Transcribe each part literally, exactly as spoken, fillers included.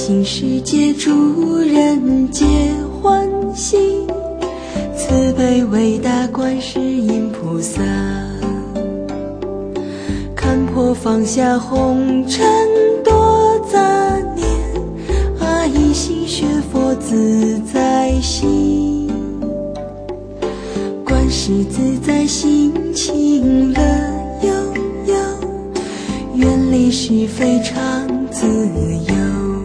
心世界助人皆欢喜，慈悲伟大观世音菩萨，看破放下红尘多杂念，啊一心学佛自在心，观世自在心情乐悠悠，远离是非常自由。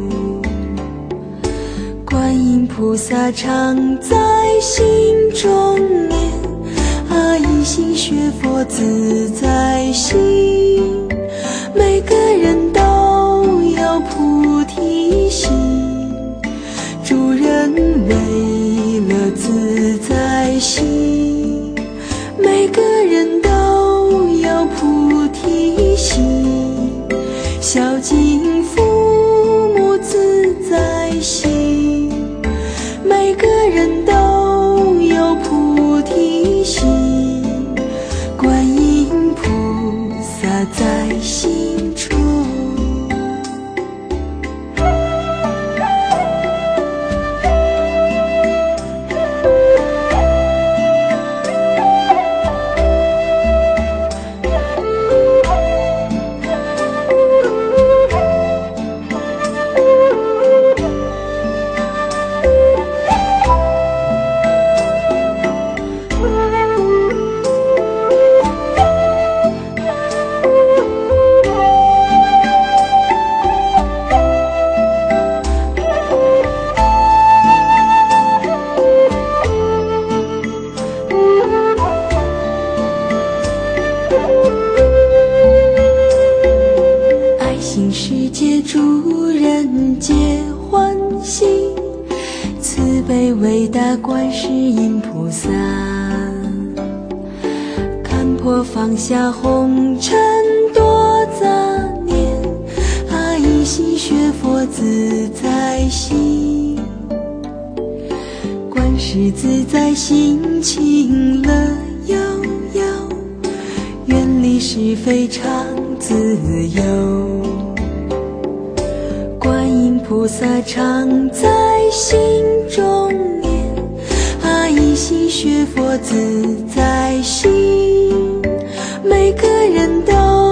观音菩萨常在心中念，啊一心学佛自在心，每个人都有菩提心，助人为乐自在心，每个人都有菩提心，孝敬父母自在心，每个人都有菩提心，观音菩萨在心中。爱心世界助人皆欢喜，慈悲伟大观世音菩萨，看破放下红尘多杂念，啊一心学佛自在心，观世自在心情乐悠悠，远离是非常自由。观音菩萨常在心中念，啊一心学佛自在心，每个人都